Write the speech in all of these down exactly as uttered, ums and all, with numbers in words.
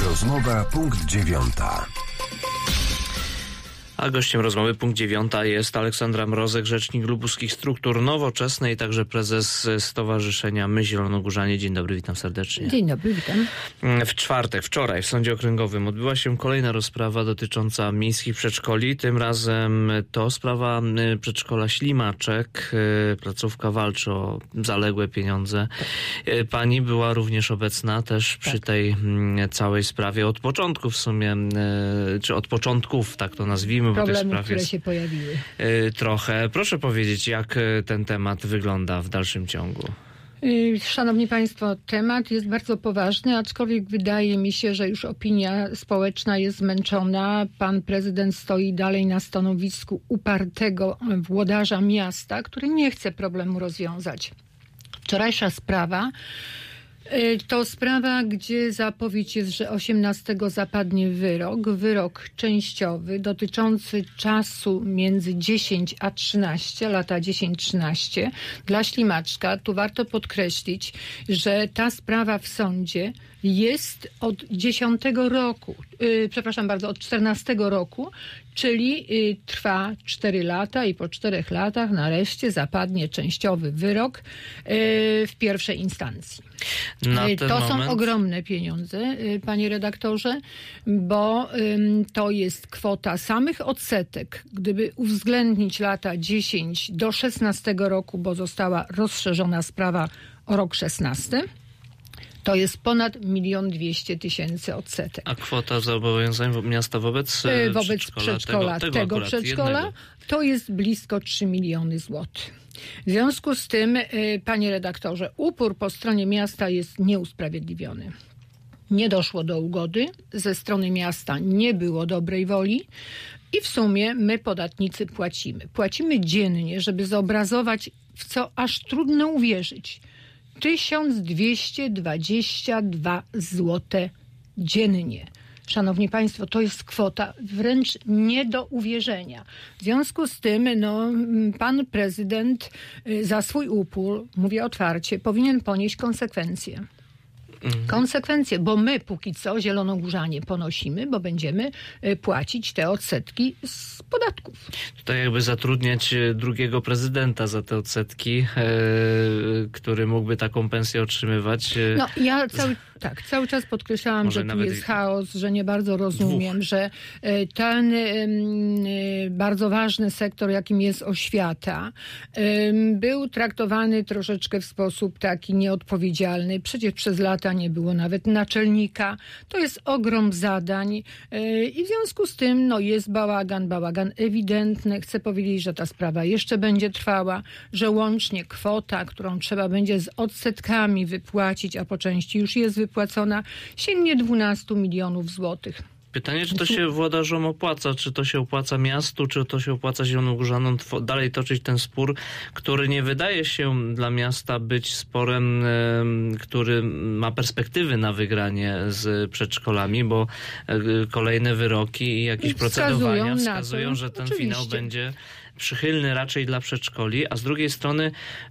Rozmowa punkt dziewiąta. A gościem rozmowy punkt dziewiąta jest Aleksandra Mrozek, rzecznik lubuskich struktur nowoczesnej, także prezes Stowarzyszenia My Zielonogórzanie. Dzień dobry, witam serdecznie. Dzień dobry, witam. W czwartek, wczoraj w Sądzie Okręgowym odbyła się kolejna rozprawa dotycząca miejskich przedszkoli. Tym razem to sprawa przedszkola Ślimaczek. Placówka walczy o zaległe pieniądze. Pani była również obecna też przy tak. tej całej sprawie od początku w sumie, czy od początków, tak to nazwijmy. Problemów, które się pojawiły. Trochę. Proszę powiedzieć, jak ten temat wygląda w dalszym ciągu? Szanowni Państwo, temat jest bardzo poważny, aczkolwiek wydaje mi się, że już opinia społeczna jest zmęczona. Pan prezydent stoi dalej na stanowisku upartego włodarza miasta, który nie chce problemu rozwiązać. Wczorajsza sprawa to sprawa, gdzie zapowiedź jest, że osiemnastego zapadnie wyrok, wyrok częściowy dotyczący czasu między dziesięć a trzynaście, lata dziesięć trzynaście dla Ślimaczka. Tu warto podkreślić, że ta sprawa w sądzie jest od dziesiątego roku, yy, przepraszam bardzo, od czternastego roku, czyli yy, trwa cztery lata i po czterech latach nareszcie zapadnie częściowy wyrok yy, w pierwszej instancji. Na yy, ten to moment... są ogromne pieniądze, yy, panie redaktorze, bo yy, to jest kwota samych odsetek, gdyby uwzględnić lata dziesięć do szesnastego roku, bo została rozszerzona sprawa o rok szesnasty. To jest ponad milion dwieście tysięcy odsetek. A kwota zobowiązań miasta wobec yy, Wobec przedszkola, przedszkola, tego, tego, tego przedszkola jednego. To jest blisko trzy miliony złotych. W związku z tym, yy, panie redaktorze, upór po stronie miasta jest nieusprawiedliwiony. Nie doszło do ugody, ze strony miasta nie było dobrej woli i w sumie my, podatnicy, płacimy. Płacimy dziennie, żeby zobrazować, w co aż trudno uwierzyć, tysiąc dwieście dwadzieścia dwa złote dziennie. Szanowni Państwo, to jest kwota wręcz nie do uwierzenia. W związku z tym no, pan prezydent za swój upór, mówię otwarcie, powinien ponieść konsekwencje. Konsekwencje, bo my póki co Zielonogórzanie ponosimy, bo będziemy płacić te odsetki z podatków. Tutaj jakby zatrudniać drugiego prezydenta za te odsetki, e, który mógłby taką pensję otrzymywać. No ja cały, tak, cały czas podkreślałam, Może że tu jest chaos, że nie bardzo rozumiem, dwóch. że ten bardzo ważny sektor, jakim jest oświata, był traktowany troszeczkę w sposób taki nieodpowiedzialny. Przecież przez lata nie było nawet naczelnika. To jest ogrom zadań i w związku z tym no, jest bałagan, bałagan ewidentny. Chcę powiedzieć, że ta sprawa jeszcze będzie trwała, że łącznie kwota, którą trzeba będzie z odsetkami wypłacić, a po części już jest wypłacona, sięgnie dwanaście milionów złotych. Pytanie, czy to się włodarzom opłaca, czy to się opłaca miastu, czy to się opłaca Zielonogórzanom dalej toczyć ten spór, który nie wydaje się dla miasta być sporem, który ma perspektywy na wygranie z przedszkolami, bo kolejne wyroki i jakieś procedowania wskazują, że ten Oczywiście. finał będzie przychylny raczej dla przedszkoli, a z drugiej strony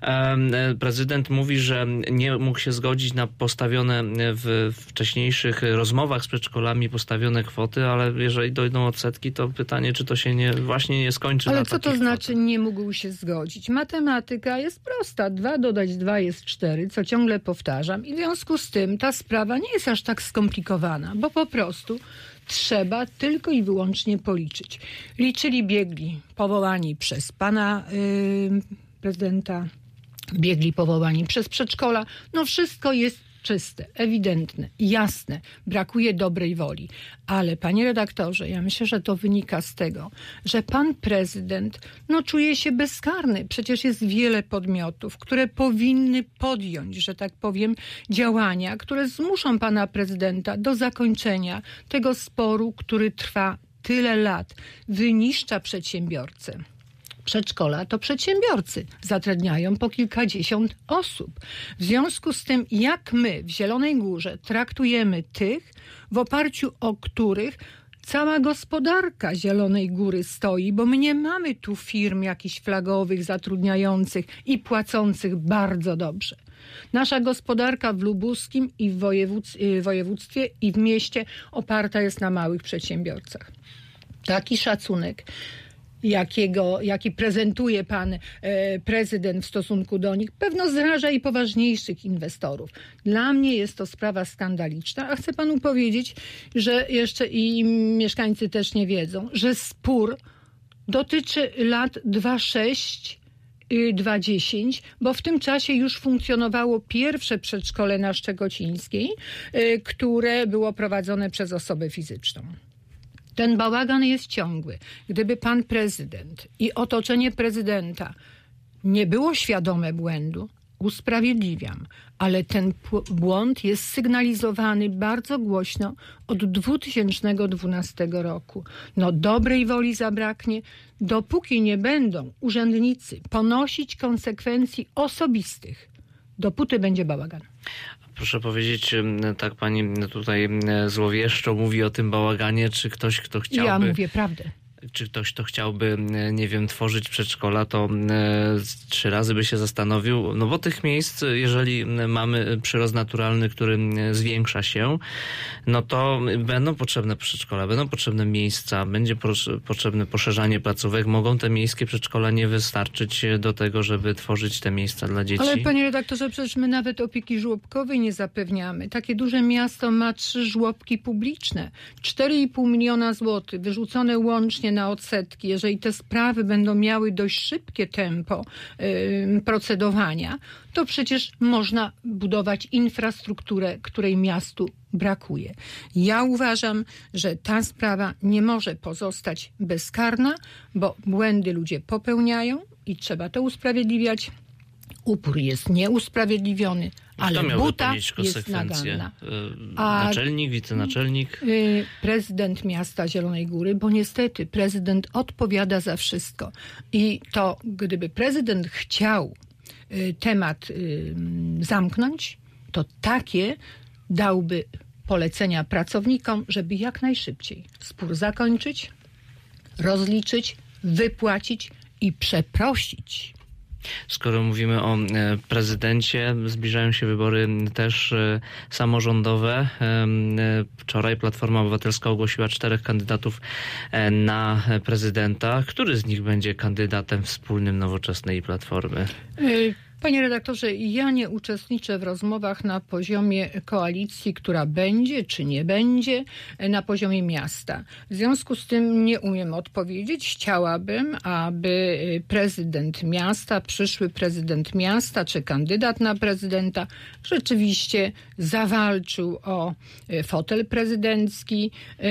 e, prezydent mówi, że nie mógł się zgodzić na postawione w wcześniejszych rozmowach z przedszkolami postawione kwoty, ale jeżeli dojdą odsetki, to pytanie, czy to się nie, właśnie nie skończy ale na co to kwotach. znaczy nie mógł się zgodzić? Matematyka jest prosta. Dwa dodać dwa jest cztery, co ciągle powtarzam. I w związku z tym ta sprawa nie jest aż tak skomplikowana, bo po prostu trzeba tylko i wyłącznie policzyć. Liczyli biegli powołani przez pana yy, prezydenta, biegli powołani przez przedszkola. No wszystko jest czyste, ewidentne, jasne. Brakuje dobrej woli. Ale panie redaktorze, ja myślę, że to wynika z tego, że pan prezydent no, czuje się bezkarny. Przecież jest wiele podmiotów, które powinny podjąć, że tak powiem, działania, które zmuszą pana prezydenta do zakończenia tego sporu, który trwa tyle lat, wyniszcza przedsiębiorcę. Przedszkola to przedsiębiorcy. Zatrudniają po kilkadziesiąt osób. W związku z tym, jak my w Zielonej Górze traktujemy tych, w oparciu o których cała gospodarka Zielonej Góry stoi, bo my nie mamy tu firm jakichś flagowych, zatrudniających i płacących bardzo dobrze. Nasza gospodarka w lubuskim i w województwie, województwie i w mieście oparta jest na małych przedsiębiorcach. Taki szacunek, jakiego, jaki prezentuje pan e, prezydent w stosunku do nich, pewno zraża i poważniejszych inwestorów. Dla mnie jest to sprawa skandaliczna, a chcę panu powiedzieć, że jeszcze i mieszkańcy też nie wiedzą, że spór dotyczy lat dwa sześć dwa dziesięć, bo w tym czasie już funkcjonowało pierwsze przedszkole na Szczegocińskiej, e, które było prowadzone przez osobę fizyczną. Ten bałagan jest ciągły. Gdyby pan prezydent i otoczenie prezydenta nie było świadome błędu, usprawiedliwiam, ale ten błąd jest sygnalizowany bardzo głośno od dwa tysiące dwunastego roku. No dobrej woli zabraknie, dopóki nie będą urzędnicy ponosić konsekwencji osobistych, dopóty będzie bałagan. Proszę powiedzieć, tak pani tutaj złowieszczo mówi o tym bałaganie, czy ktoś, kto chciałby... Ja mówię prawdę. Czy ktoś, kto chciałby, nie wiem, tworzyć przedszkola, to trzy razy by się zastanowił, no bo tych miejsc, jeżeli mamy przyrost naturalny, który zwiększa się, no to będą potrzebne przedszkola, będą potrzebne miejsca, będzie potrzebne poszerzanie placówek. Mogą te miejskie przedszkola nie wystarczyć do tego, żeby tworzyć te miejsca dla dzieci? Ale panie redaktorze, przecież my nawet opieki żłobkowej nie zapewniamy. Takie duże miasto ma trzy żłobki publiczne, cztery i pół miliona złotych, wyrzucone łącznie na odsetki. Jeżeli te sprawy będą miały dość szybkie tempo yy, procedowania, to przecież można budować infrastrukturę, której miastu brakuje. Ja uważam, że ta sprawa nie może pozostać bezkarna, bo błędy ludzie popełniają i trzeba to usprawiedliwiać. Upór jest nieusprawiedliwiony, ale buta jest naganna. A naczelnik, wicenaczelnik? Prezydent miasta Zielonej Góry, bo niestety prezydent odpowiada za wszystko. I to, gdyby prezydent chciał temat zamknąć, to takie dałby polecenia pracownikom, żeby jak najszybciej spór zakończyć, rozliczyć, wypłacić i przeprosić. Skoro mówimy o prezydencie, zbliżają się wybory też samorządowe. Wczoraj Platforma Obywatelska ogłosiła czterech kandydatów na prezydenta. Który z nich będzie kandydatem wspólnym Nowoczesnej i Platformy? Panie redaktorze, ja nie uczestniczę w rozmowach na poziomie koalicji, która będzie czy nie będzie, na poziomie miasta. W związku z tym nie umiem odpowiedzieć. Chciałabym, aby prezydent miasta, przyszły prezydent miasta czy kandydat na prezydenta rzeczywiście zawalczył o fotel prezydencki.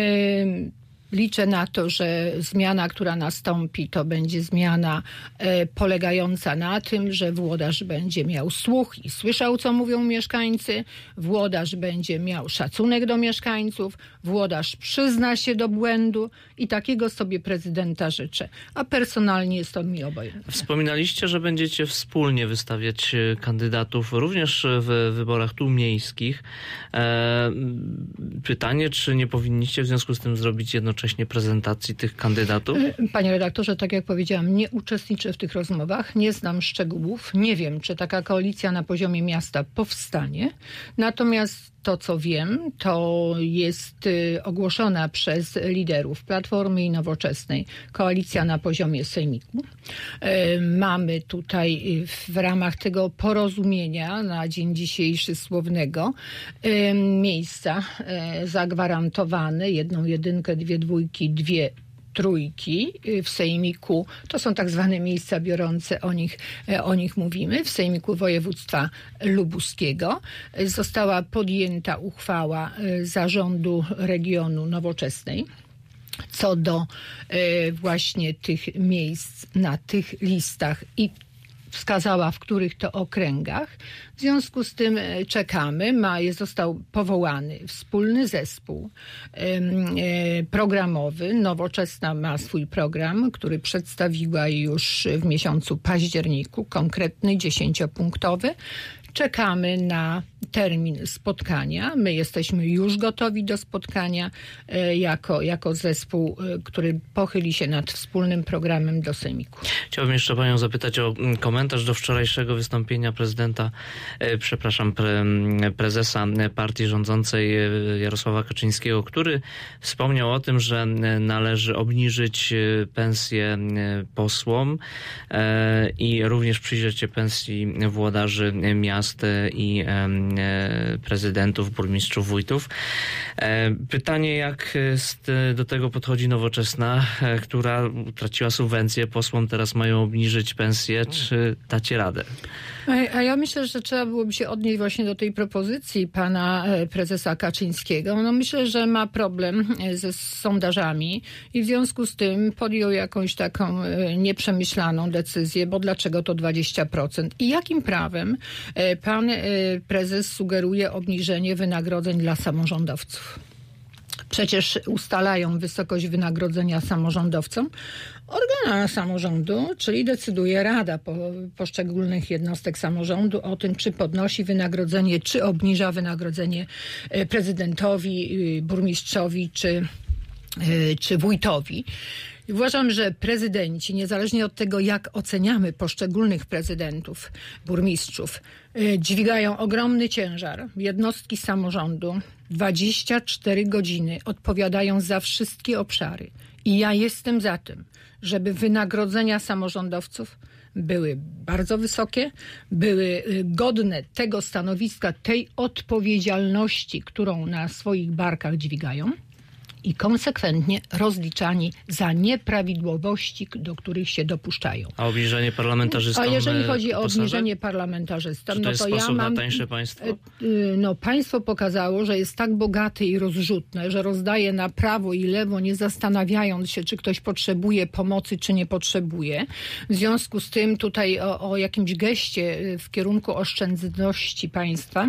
Liczę na to, że zmiana, która nastąpi, to będzie zmiana e, polegająca na tym, że włodarz będzie miał słuch i słyszał, co mówią mieszkańcy, włodarz będzie miał szacunek do mieszkańców, włodarz przyzna się do błędu i takiego sobie prezydenta życzę. A personalnie jest to mi obojętne. Wspominaliście, że będziecie wspólnie wystawiać kandydatów również w wyborach tu miejskich. E, pytanie, czy nie powinniście w związku z tym zrobić jednocześnie prezentacji tych kandydatów? Panie redaktorze, tak jak powiedziałam, nie uczestniczę w tych rozmowach, nie znam szczegółów, nie wiem, czy taka koalicja na poziomie miasta powstanie. Natomiast to, co wiem, to jest ogłoszona przez liderów Platformy i Nowoczesnej koalicja na poziomie sejmiku. Mamy tutaj w ramach tego porozumienia na dzień dzisiejszy słownego miejsca zagwarantowane, jedną jedynkę, dwie dwójki, dwie trójki w sejmiku. To są tak zwane miejsca biorące, o nich, o nich mówimy. W sejmiku województwa lubuskiego została podjęta uchwała zarządu regionu Nowoczesnej co do właśnie tych miejsc na tych listach i wskazała, w których to okręgach. W związku z tym czekamy. Ma, jest, został powołany wspólny zespół programowy. Nowoczesna ma swój program, który przedstawiła już w miesiącu październiku, konkretny, dziesięciopunktowy. Czekamy na termin spotkania. My jesteśmy już gotowi do spotkania e, jako, jako zespół, e, który pochyli się nad wspólnym programem do sejmiku. Chciałbym jeszcze panią zapytać o komentarz do wczorajszego wystąpienia prezydenta, e, przepraszam, pre, prezesa partii rządzącej Jarosława Kaczyńskiego, który wspomniał o tym, że należy obniżyć pensje posłom e, i również przyjrzeć się pensji włodarzy miast i e, prezydentów, burmistrzów, wójtów. Pytanie, jak do tego podchodzi Nowoczesna, która utraciła subwencję, posłom teraz mają obniżyć pensję. Czy dacie radę? A ja myślę, że trzeba byłoby się odnieść właśnie do tej propozycji pana prezesa Kaczyńskiego. No myślę, że ma problem ze sondażami i w związku z tym podjął jakąś taką nieprzemyślaną decyzję, bo dlaczego to dwadzieścia procent? I jakim prawem pan prezes sugeruje obniżenie wynagrodzeń dla samorządowców? Przecież ustalają wysokość wynagrodzenia samorządowcom organa samorządu, czyli decyduje Rada po, poszczególnych jednostek samorządu o tym, czy podnosi wynagrodzenie, czy obniża wynagrodzenie prezydentowi, burmistrzowi, czy, czy wójtowi. Uważam, że prezydenci, niezależnie od tego, jak oceniamy poszczególnych prezydentów, burmistrzów, dźwigają ogromny ciężar. Jednostki samorządu dwadzieścia cztery godziny odpowiadają za wszystkie obszary. I ja jestem za tym, żeby wynagrodzenia samorządowców były bardzo wysokie, były godne tego stanowiska, tej odpowiedzialności, którą na swoich barkach dźwigają. I konsekwentnie rozliczani za nieprawidłowości, do których się dopuszczają. A obniżenie parlamentarzystom? A jeżeli chodzi o obniżenie parlamentarzystom, to no jest to sposób ja mam... na tańsze państwo? No, państwo pokazało, że jest tak bogate i rozrzutne, że rozdaje na prawo i lewo, nie zastanawiając się, czy ktoś potrzebuje pomocy, czy nie potrzebuje. W związku z tym tutaj o, o jakimś geście w kierunku oszczędności państwa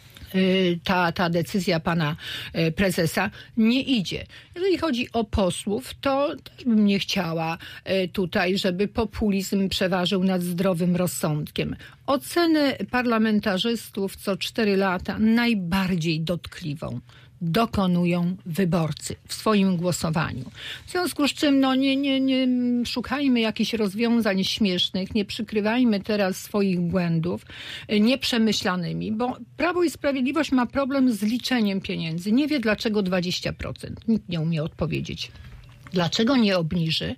Ta, ta decyzja pana prezesa nie idzie. Jeżeli chodzi o posłów, to też bym nie chciała tutaj, żeby populizm przeważył nad zdrowym rozsądkiem. Ocenę parlamentarzystów co cztery lata najbardziej dotkliwą dokonują wyborcy w swoim głosowaniu. W związku z czym no, nie, nie, nie szukajmy jakichś rozwiązań śmiesznych, nie przykrywajmy teraz swoich błędów nieprzemyślanymi, bo Prawo i Sprawiedliwość ma problem z liczeniem pieniędzy. Nie wie dlaczego dwadzieścia procent. Nikt nie umie odpowiedzieć. Dlaczego nie obniży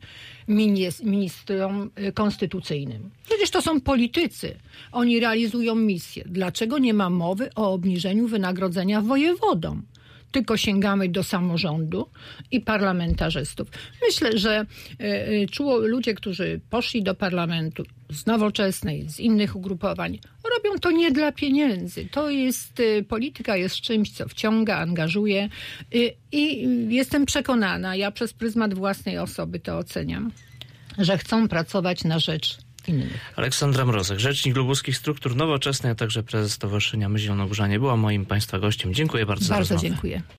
ministrom konstytucyjnym? Przecież to są politycy. Oni realizują misję. Dlaczego nie ma mowy o obniżeniu wynagrodzenia wojewodom? Tylko sięgamy do samorządu i parlamentarzystów. Myślę, że y, czuło, ludzie, którzy poszli do parlamentu z Nowoczesnej, z innych ugrupowań, robią to nie dla pieniędzy. To jest, y, polityka jest czymś, co wciąga, angażuje y, i jestem przekonana, ja przez pryzmat własnej osoby to oceniam, że chcą pracować na rzecz innych. Aleksandra Mrozek, rzecznik lubuskich struktur Nowoczesnej, a także prezes Stowarzyszenia Myśl Zielonogórzanie była moim państwa gościem. Dziękuję bardzo, bardzo za rozmowę. Bardzo dziękuję.